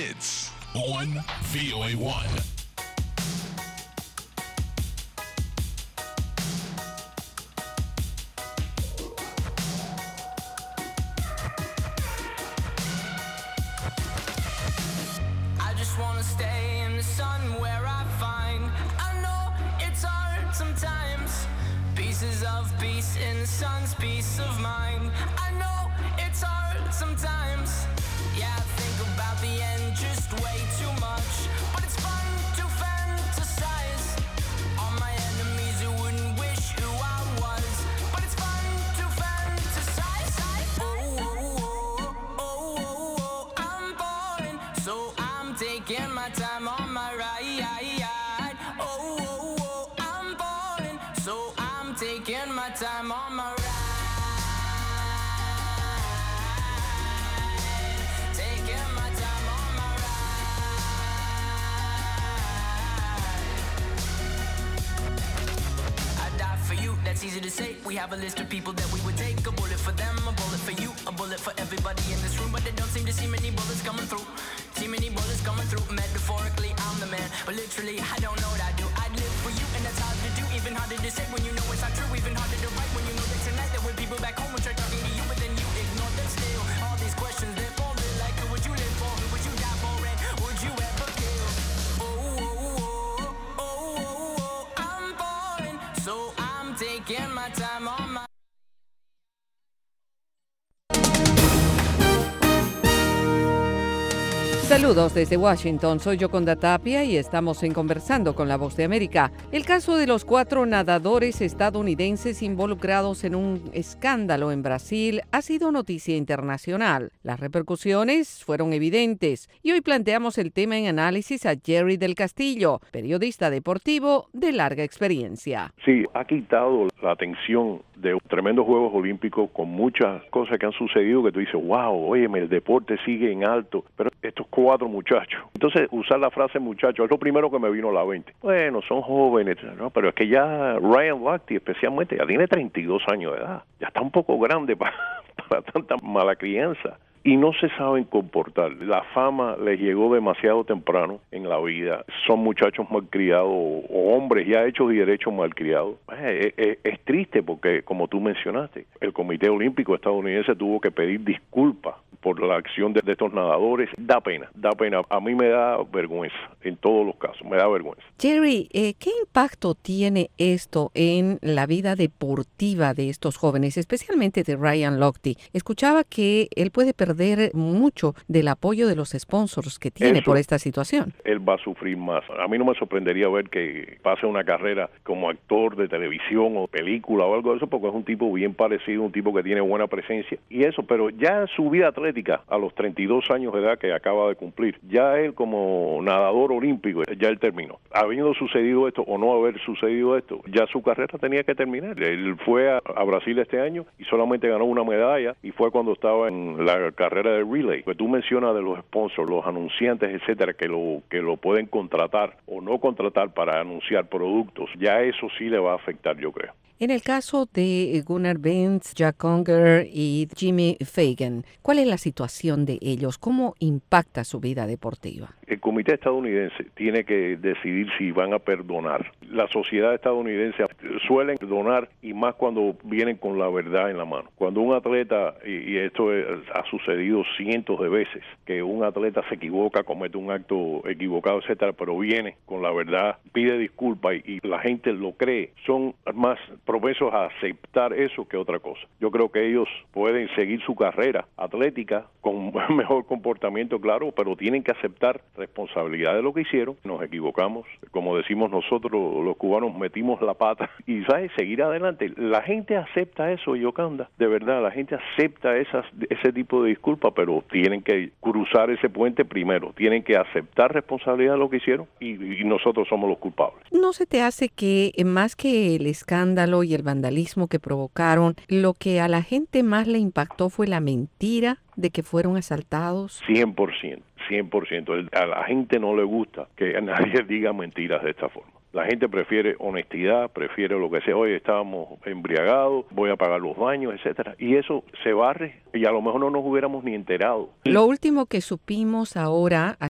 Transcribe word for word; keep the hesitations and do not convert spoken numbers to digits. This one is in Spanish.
Hits on V O A one. Wanna stay in the sun where I find I know it's hard sometimes. Pieces of peace in the sun's peace of mind. I know it's hard sometimes. Yeah, I think about the end just way too much. But it's fun to fantasize on my enemies who wouldn't wish who I was. But it's fun to fantasize. Oh, oh, oh, oh, oh, oh, I'm falling, so I'm taking my time on my ride. Oh, oh, oh, I'm falling, so I'm taking my time on my ride. Taking my time on my ride. I die for you, that's easy to say. We have a list of people that we would take. A bullet for them, a bullet for you, a bullet for everybody in this room. But they don't seem to see many bullets coming through. See many bullets coming through. Metaphorically, I'm the man, but literally, I don't know what I do. I'd live for you, and that's hard to do. Even harder to say when you know it's not true. Even harder to write when you know that tonight there were people back home who tried talking to you, but then you ignore them still. All these questions, they're falling like, who would you live for? Who would you die for? And would you ever kill? Oh, oh, oh, oh, oh, oh, I'm falling, so I'm taking my time on my. Saludos desde Washington, soy Yoconda Tapia y estamos en Conversando con la Voz de América. El caso de los cuatro nadadores estadounidenses involucrados en un escándalo en Brasil ha sido noticia internacional. Las repercusiones fueron evidentes y hoy planteamos el tema en análisis a Jerry del Castillo, periodista deportivo de larga experiencia. Sí, ha quitado la atención de tremendos Juegos Olímpicos con muchas cosas que han sucedido que tú dices, wow, óyeme, el deporte sigue en alto, pero estos cuatro muchachos. Entonces, usar la frase muchacho es lo primero que me vino a la mente. Bueno, son jóvenes, ¿no? Pero es que ya Ryan Lochte, especialmente, ya tiene treinta y dos años de edad. Ya está un poco grande para, para tanta mala crianza. Y no se saben comportar. La fama les llegó demasiado temprano en la vida. Son muchachos malcriados o hombres ya hechos y derechos malcriados. Es, es, es triste porque, como tú mencionaste, el Comité Olímpico estadounidense tuvo que pedir disculpas por la acción de, de estos nadadores. Da pena, da pena. A mí me da vergüenza, en todos los casos, me da vergüenza. Jerry, eh, ¿qué impacto tiene esto en la vida deportiva de estos jóvenes, especialmente de Ryan Lochte? Escuchaba que él puede perder mucho del apoyo de los sponsors que tiene Eso, por esta situación. Él va a sufrir más. A mí no me sorprendería ver que pase una carrera como actor de televisión o película o algo de eso, porque es un tipo bien parecido, un tipo que tiene buena presencia y eso, pero ya su vida atlética a los treinta y dos años de edad que acaba de cumplir, ya él como nadador olímpico, ya él terminó. Habiendo sucedido esto o no haber sucedido esto, ya su carrera tenía que terminar. Él fue a, a Brasil este año y solamente ganó una medalla y fue cuando estaba en la carrera de relay. Pues tú mencionas de los sponsors, los anunciantes, etcétera, que lo que lo pueden contratar o no contratar para anunciar productos. Ya eso sí le va a afectar, yo creo. En el caso de Gunnar Benz, Jack Conger y Jimmy Fagan, ¿cuál es la situación de ellos? ¿Cómo impacta su vida deportiva? El comité estadounidense tiene que decidir si van a perdonar. La sociedad estadounidense suelen perdonar y más cuando vienen con la verdad en la mano. Cuando un atleta, y esto ha sucedido cientos de veces, que un atleta se equivoca, comete un acto equivocado, etcétera, pero viene con la verdad, pide disculpas y, y la gente lo cree, son más propensos a aceptar eso que otra cosa. Yo creo que ellos pueden seguir su carrera atlética con mejor comportamiento, claro, pero tienen que aceptar responsabilidad de lo que hicieron. Nos equivocamos, como decimos nosotros los cubanos, metimos la pata y, ¿sabes?, seguir adelante. La gente acepta eso, Yocanda, de verdad, la gente acepta esas, ese tipo de disculpas, pero tienen que cruzar ese puente primero, tienen que aceptar responsabilidad de lo que hicieron y, y nosotros somos los culpables. ¿No se te hace que más que el escándalo y el vandalismo que provocaron, lo que a la gente más le impactó fue la mentira de que fueron asaltados? cien por ciento, cien por ciento. A la gente no le gusta que nadie diga mentiras de esta forma. La gente prefiere honestidad, prefiere lo que sea, oye, estábamos embriagados, voy a pagar los daños, etcétera. Y eso se barre y a lo mejor no nos hubiéramos ni enterado. Lo último que supimos ahora